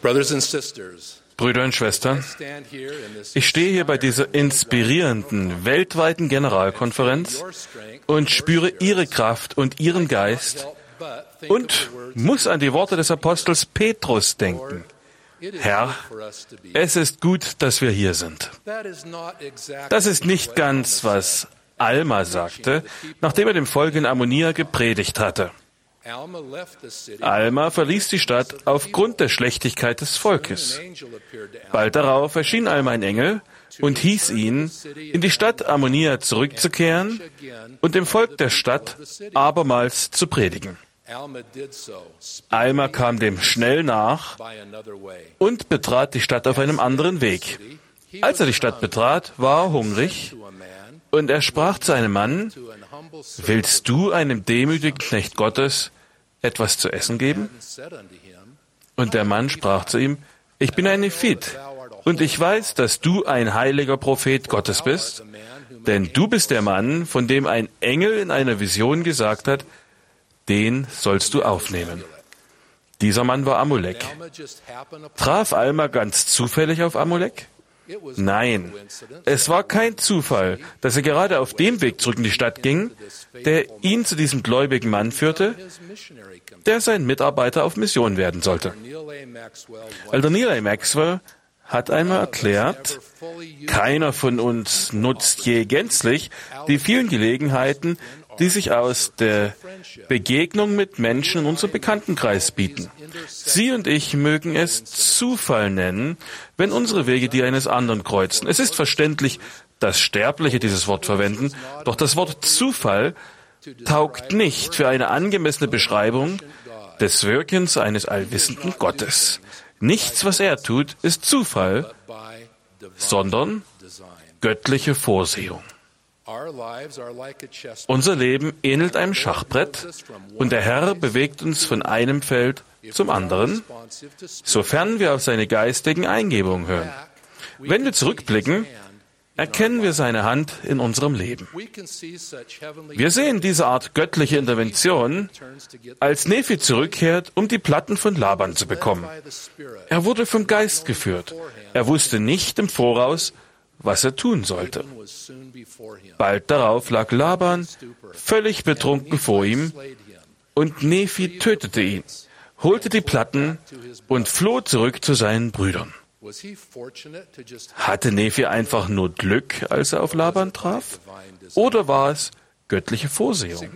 Brüder und Schwestern, ich stehe hier bei dieser inspirierenden, weltweiten Generalkonferenz und spüre Ihre Kraft und Ihren Geist und muss an die Worte des Apostels Petrus denken. Herr, es ist gut, dass wir hier sind. Das ist nicht ganz, was Alma sagte, nachdem er dem Volk in Ammonia gepredigt hatte. Alma verließ die Stadt aufgrund der Schlechtigkeit des Volkes. Bald darauf erschien Alma ein Engel und hieß ihn, in die Stadt Ammonia zurückzukehren und dem Volk der Stadt abermals zu predigen. Alma kam dem schnell nach und betrat die Stadt auf einem anderen Weg. Als er die Stadt betrat, war er hungrig und er sprach zu einem Mann: Willst du einem demütigen Knecht Gottes etwas zu essen geben? Und der Mann sprach zu ihm: Ich bin ein Nephit und ich weiß, dass du ein heiliger Prophet Gottes bist, denn du bist der Mann, von dem ein Engel in einer Vision gesagt hat, den sollst du aufnehmen. Dieser Mann war Amulek. Traf Alma ganz zufällig auf Amulek? Nein, es war kein Zufall, dass er gerade auf dem Weg zurück in die Stadt ging, der ihn zu diesem gläubigen Mann führte, der sein Mitarbeiter auf Mission werden sollte. Elder Neal A. Maxwell hat einmal erklärt, keiner von uns nutzt je gänzlich die vielen Gelegenheiten, die sich aus der Begegnung mit Menschen in unserem Bekanntenkreis bieten. Sie und ich mögen es Zufall nennen, wenn unsere Wege die eines anderen kreuzen. Es ist verständlich, dass Sterbliche dieses Wort verwenden, doch das Wort Zufall taugt nicht für eine angemessene Beschreibung des Wirkens eines allwissenden Gottes. Nichts, was er tut, ist Zufall, sondern göttliche Vorsehung. Unser Leben ähnelt einem Schachbrett und der Herr bewegt uns von einem Feld zum anderen, sofern wir auf seine geistigen Eingebungen hören. Wenn wir zurückblicken, erkennen wir seine Hand in unserem Leben. Wir sehen diese Art göttliche Intervention, als Nephi zurückkehrt, um die Platten von Laban zu bekommen. Er wurde vom Geist geführt. Er wusste nicht im Voraus, was er tun sollte. Bald darauf lag Laban völlig betrunken vor ihm und Nephi tötete ihn, holte die Platten und floh zurück zu seinen Brüdern. Hatte Nephi einfach nur Glück, als er auf Laban traf? Oder war es göttliche Vorsehung?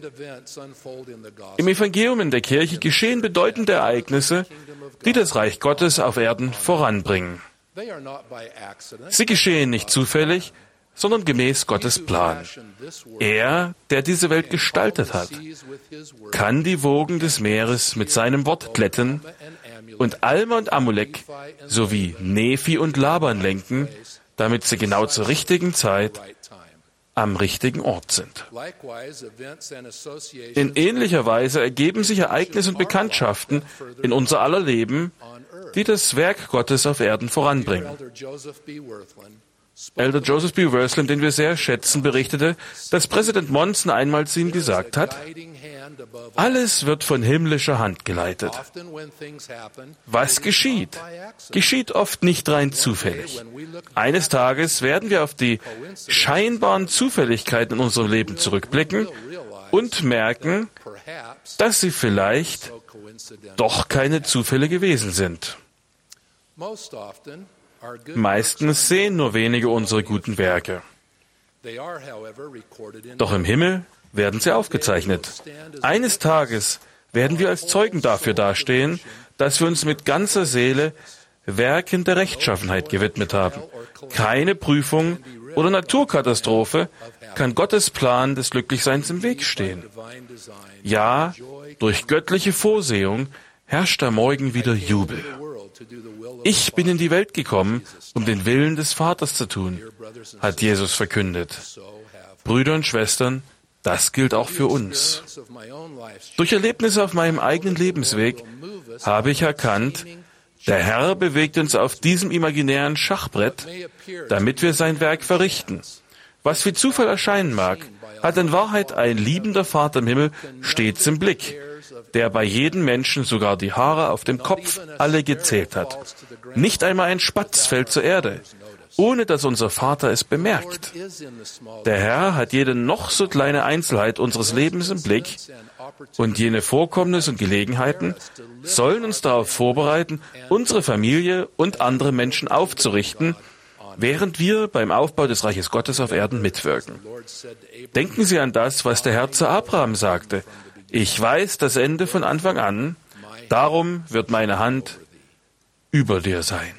Im Evangelium in der Kirche geschehen bedeutende Ereignisse, die das Reich Gottes auf Erden voranbringen. Sie geschehen nicht zufällig, sondern gemäß Gottes Plan. Er, der diese Welt gestaltet hat, kann die Wogen des Meeres mit seinem Wort glätten und Alma und Amulek sowie Nephi und Laban lenken, damit sie genau zur richtigen Zeit am richtigen Ort sind. In ähnlicher Weise ergeben sich Ereignisse und Bekanntschaften in unser aller Leben, die das Werk Gottes auf Erden voranbringen. Elder Joseph B. Worsley, den wir sehr schätzen, berichtete, dass Präsident Monson einmal zu ihm gesagt hat: Alles wird von himmlischer Hand geleitet. Was geschieht? Geschieht oft nicht rein zufällig. Eines Tages werden wir auf die scheinbaren Zufälligkeiten in unserem Leben zurückblicken und merken, dass sie vielleicht doch keine Zufälle gewesen sind. Meistens sehen nur wenige unsere guten Werke. Doch im Himmel werden sie aufgezeichnet. Eines Tages werden wir als Zeugen dafür dastehen, dass wir uns mit ganzer Seele Werken der Rechtschaffenheit gewidmet haben. Keine Prüfung oder Naturkatastrophe kann Gottes Plan des Glücklichseins im Weg stehen. Ja, durch göttliche Vorsehung herrscht am Morgen wieder Jubel. Ich bin in die Welt gekommen, um den Willen des Vaters zu tun, hat Jesus verkündet. Brüder und Schwestern, das gilt auch für uns. Durch Erlebnisse auf meinem eigenen Lebensweg habe ich erkannt, der Herr bewegt uns auf diesem imaginären Schachbrett, damit wir sein Werk verrichten. Was wie Zufall erscheinen mag, hat in Wahrheit ein liebender Vater im Himmel stets im Blick, der bei jedem Menschen sogar die Haare auf dem Kopf alle gezählt hat. Nicht einmal ein Spatz fällt zur Erde, ohne dass unser Vater es bemerkt. Der Herr hat jede noch so kleine Einzelheit unseres Lebens im Blick, und jene Vorkommnisse und Gelegenheiten sollen uns darauf vorbereiten, unsere Familie und andere Menschen aufzurichten, während wir beim Aufbau des Reiches Gottes auf Erden mitwirken. Denken Sie an das, was der Herr zu Abraham sagte. Ich weiß das Ende von Anfang an, darum wird meine Hand über dir sein.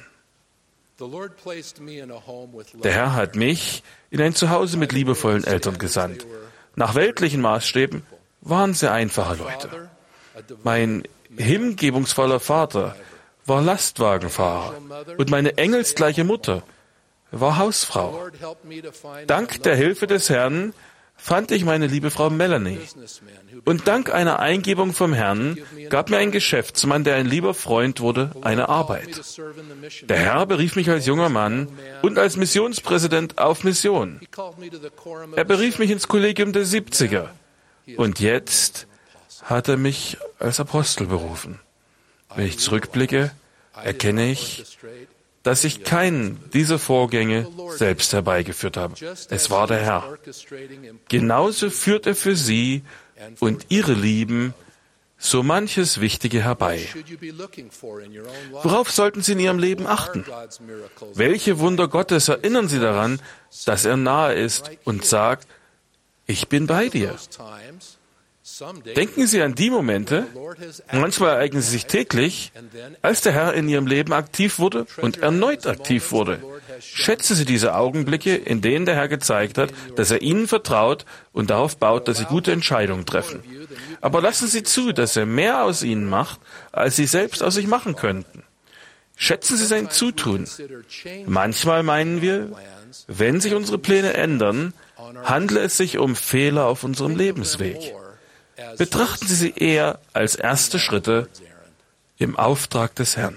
Der Herr hat mich in ein Zuhause mit liebevollen Eltern gesandt. Nach weltlichen Maßstäben waren sie einfache Leute. Mein hingebungsvoller Vater war Lastwagenfahrer und meine engelsgleiche Mutter war Hausfrau. Dank der Hilfe des Herrn fand ich meine liebe Frau Melanie. Und dank einer Eingebung vom Herrn gab mir ein Geschäftsmann, der ein lieber Freund wurde, eine Arbeit. Der Herr berief mich als junger Mann und als Missionspräsident auf Mission. Er berief mich ins Kollegium der 70er. Und jetzt hat er mich als Apostel berufen. Wenn ich zurückblicke, erkenne ich, dass ich keinen dieser Vorgänge selbst herbeigeführt habe. Es war der Herr. Genauso führt er für Sie und Ihre Lieben so manches Wichtige herbei. Worauf sollten Sie in Ihrem Leben achten? Welche Wunder Gottes erinnern Sie daran, dass er nahe ist und sagt, ich bin bei dir? Denken Sie an die Momente, manchmal ereignen sie sich täglich, als der Herr in Ihrem Leben aktiv wurde und erneut aktiv wurde. Schätzen Sie diese Augenblicke, in denen der Herr gezeigt hat, dass er Ihnen vertraut und darauf baut, dass Sie gute Entscheidungen treffen. Aber lassen Sie zu, dass er mehr aus Ihnen macht, als Sie selbst aus sich machen könnten. Schätzen Sie sein Zutun. Manchmal meinen wir, wenn sich unsere Pläne ändern, handle es sich um Fehler auf unserem Lebensweg. Betrachten Sie sie eher als erste Schritte im Auftrag des Herrn.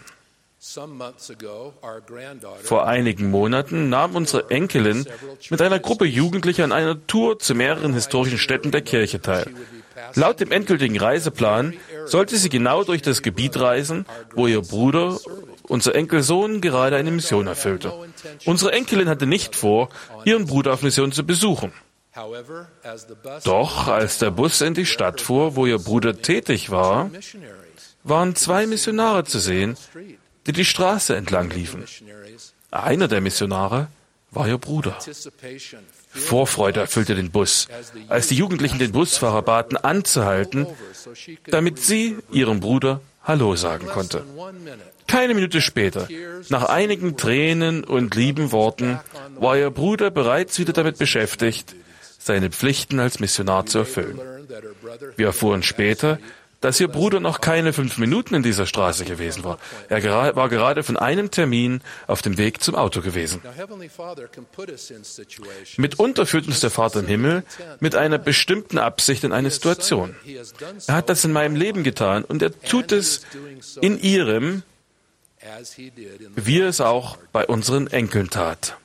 Vor einigen Monaten nahm unsere Enkelin mit einer Gruppe Jugendlicher an einer Tour zu mehreren historischen Städten der Kirche teil. Laut dem endgültigen Reiseplan sollte sie genau durch das Gebiet reisen, wo ihr Bruder, unser Enkelsohn, gerade eine Mission erfüllte. Unsere Enkelin hatte nicht vor, ihren Bruder auf Mission zu besuchen. Doch als der Bus in die Stadt fuhr, wo ihr Bruder tätig war, waren 2 Missionare zu sehen, die die Straße entlang liefen. Einer der Missionare war ihr Bruder. Vorfreude erfüllte den Bus, als die Jugendlichen den Busfahrer baten, anzuhalten, damit sie ihrem Bruder Hallo sagen konnte. Keine Minute später, nach einigen Tränen und lieben Worten, war ihr Bruder bereits wieder damit beschäftigt, seine Pflichten als Missionar zu erfüllen. Wir erfuhren später, dass ihr Bruder noch keine 5 Minuten in dieser Straße gewesen war. Er war gerade von einem Termin auf dem Weg zum Auto gewesen. Mitunter führt uns der Vater im Himmel mit einer bestimmten Absicht in eine Situation. Er hat das in meinem Leben getan und er tut es in Ihrem, wie er es auch bei unseren Enkeln tat.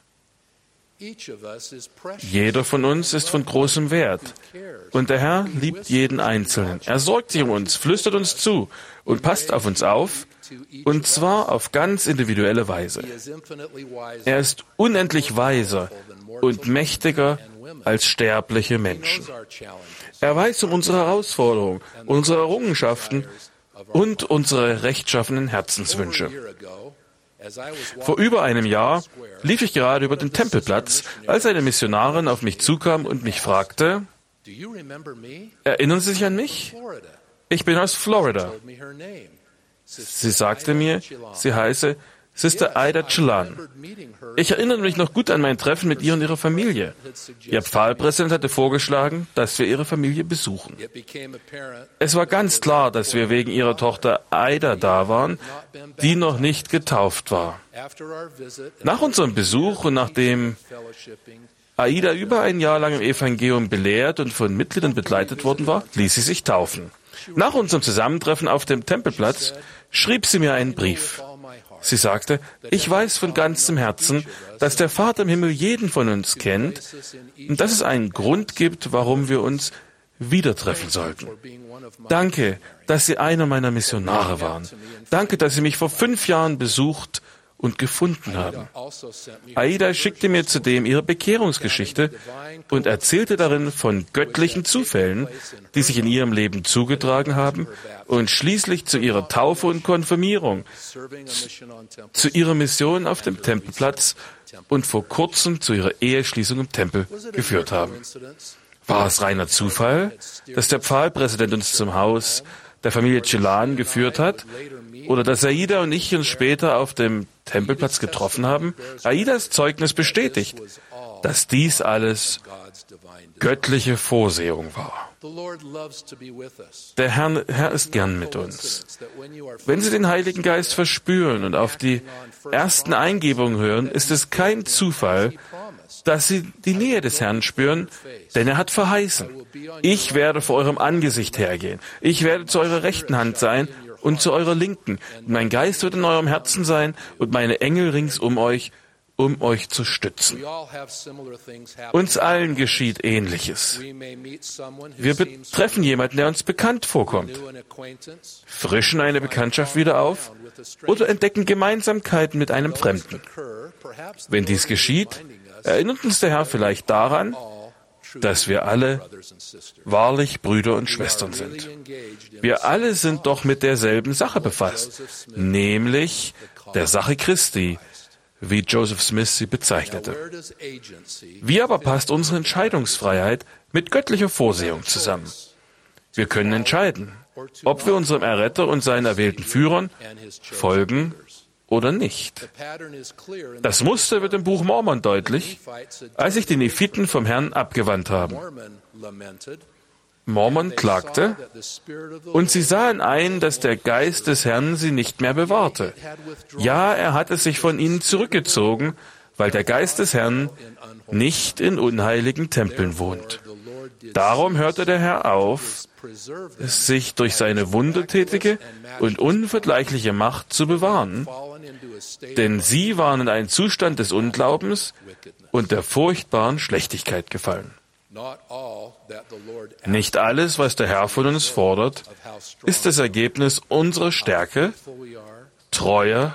Jeder von uns ist von großem Wert. Und der Herr liebt jeden Einzelnen. Er sorgt sich um uns, flüstert uns zu und passt auf uns auf, und zwar auf ganz individuelle Weise. Er ist unendlich weiser und mächtiger als sterbliche Menschen. Er weiß um unsere Herausforderungen, unsere Errungenschaften und unsere rechtschaffenen Herzenswünsche. Vor über einem Jahr lief ich gerade über den Tempelplatz, als eine Missionarin auf mich zukam und mich fragte, erinnern Sie sich an mich? Ich bin aus Florida. Sie sagte mir, sie heiße Sister Ida Chelan. Ich erinnere mich noch gut an mein Treffen mit ihr und ihrer Familie. Ihr Pfarrpräsident hatte vorgeschlagen, dass wir ihre Familie besuchen. Es war ganz klar, dass wir wegen ihrer Tochter Ida da waren, die noch nicht getauft war. Nach unserem Besuch und nachdem Aida über ein Jahr lang im Evangelium belehrt und von Mitgliedern begleitet worden war, ließ sie sich taufen. Nach unserem Zusammentreffen auf dem Tempelplatz schrieb sie mir einen Brief. Sie sagte, ich weiß von ganzem Herzen, dass der Vater im Himmel jeden von uns kennt und dass es einen Grund gibt, warum wir uns wieder treffen sollten. Danke, dass Sie einer meiner Missionare waren. Danke, dass Sie mich vor 5 Jahren besucht und gefunden haben. Aida schickte mir zudem ihre Bekehrungsgeschichte und erzählte darin von göttlichen Zufällen, die sich in ihrem Leben zugetragen haben und schließlich zu ihrer Taufe und Konfirmierung, zu ihrer Mission auf dem Tempelplatz und vor kurzem zu ihrer Eheschließung im Tempel geführt haben. War es reiner Zufall, dass der Pfahlpräsident uns zum Haus der Familie Celan geführt hat? Oder dass Aida und ich uns später auf dem Tempelplatz getroffen haben? Aidas Zeugnis bestätigt, dass dies alles göttliche Vorsehung war. Der Herr ist gern mit uns. Wenn Sie den Heiligen Geist verspüren und auf die ersten Eingebungen hören, ist es kein Zufall, dass Sie die Nähe des Herrn spüren, denn er hat verheißen: Ich werde vor eurem Angesicht hergehen. Ich werde zu eurer rechten Hand sein und zu eurer linken. Mein Geist wird in eurem Herzen sein und meine Engel rings um euch zu stützen. Uns allen geschieht Ähnliches. Wir betreffen jemanden, der uns bekannt vorkommt, frischen eine Bekanntschaft wieder auf oder entdecken Gemeinsamkeiten mit einem Fremden. Wenn dies geschieht, erinnert uns der Herr vielleicht daran, dass wir alle wahrlich Brüder und Schwestern sind. Wir alle sind doch mit derselben Sache befasst, nämlich der Sache Christi, wie Joseph Smith sie bezeichnete. Wie aber passt unsere Entscheidungsfreiheit mit göttlicher Vorsehung zusammen? Wir können entscheiden, ob wir unserem Erretter und seinen erwählten Führern folgen oder nicht. Das Muster wird im Buch Mormon deutlich, als sich die Nephiten vom Herrn abgewandt haben. Mormon klagte, und sie sahen ein, dass der Geist des Herrn sie nicht mehr bewahrte. Ja, er hatte sich von ihnen zurückgezogen, weil der Geist des Herrn nicht in unheiligen Tempeln wohnt. Darum hörte der Herr auf, sich durch seine wundertätige und unvergleichliche Macht zu bewahren, denn sie waren in einen Zustand des Unglaubens und der furchtbaren Schlechtigkeit gefallen. Nicht alles, was der Herr von uns fordert, ist das Ergebnis unserer Stärke, Treue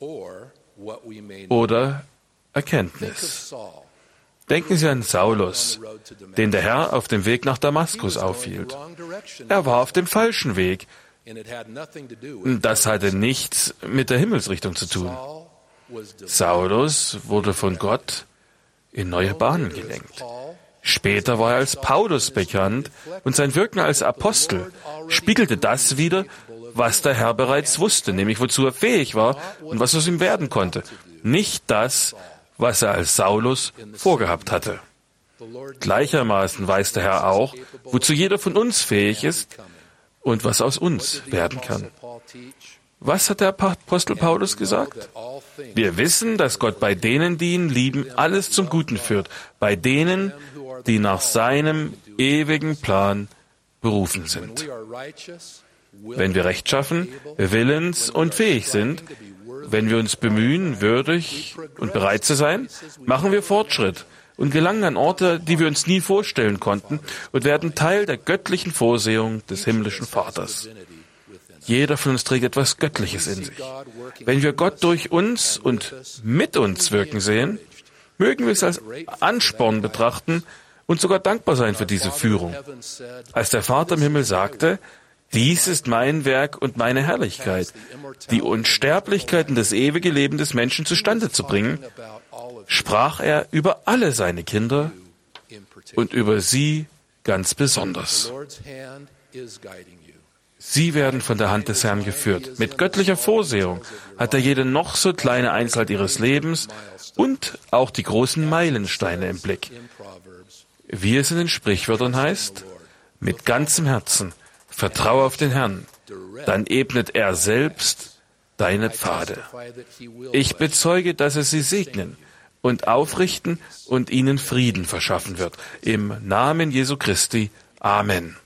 oder Erkenntnis. Denken Sie an Saulus, den der Herr auf dem Weg nach Damaskus aufhielt. Er war auf dem falschen Weg. Das hatte nichts mit der Himmelsrichtung zu tun. Saulus wurde von Gott in neue Bahnen gelenkt. Später war er als Paulus bekannt und sein Wirken als Apostel spiegelte das wider, was der Herr bereits wusste, nämlich wozu er fähig war und was aus ihm werden konnte. Nicht das, was er als Saulus vorgehabt hatte. Gleichermaßen weiß der Herr auch, wozu jeder von uns fähig ist und was aus uns werden kann. Was hat der Apostel Paulus gesagt? Wir wissen, dass Gott bei denen, die ihn lieben, alles zum Guten führt, bei denen, die nach seinem ewigen Plan berufen sind. Wenn wir rechtschaffen, willens und fähig sind, wenn wir uns bemühen, würdig und bereit zu sein, machen wir Fortschritt und gelangen an Orte, die wir uns nie vorstellen konnten und werden Teil der göttlichen Vorsehung des himmlischen Vaters. Jeder von uns trägt etwas Göttliches in sich. Wenn wir Gott durch uns und mit uns wirken sehen, mögen wir es als Ansporn betrachten und sogar dankbar sein für diese Führung. Als der Vater im Himmel sagte, dies ist mein Werk und meine Herrlichkeit, die Unsterblichkeit und das ewige Leben des Menschen zustande zu bringen, sprach er über alle seine Kinder und über sie ganz besonders. Sie werden von der Hand des Herrn geführt. Mit göttlicher Vorsehung hat er jede noch so kleine Einzelheit ihres Lebens und auch die großen Meilensteine im Blick. Wie es in den Sprichwörtern heißt, mit ganzem Herzen vertraue auf den Herrn, dann ebnet er selbst deine Pfade. Ich bezeuge, dass er sie segnen und aufrichten und ihnen Frieden verschaffen wird. Im Namen Jesu Christi. Amen.